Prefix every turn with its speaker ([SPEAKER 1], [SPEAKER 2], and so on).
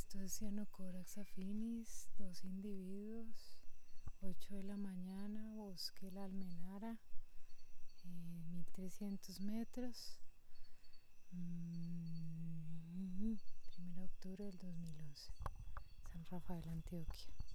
[SPEAKER 1] Esto es Cyanocorax affinis, dos individuos, 8 de la mañana, bosque La Almenara, 1300 metros, 1 de octubre del 2011, San Rafael, Antioquia.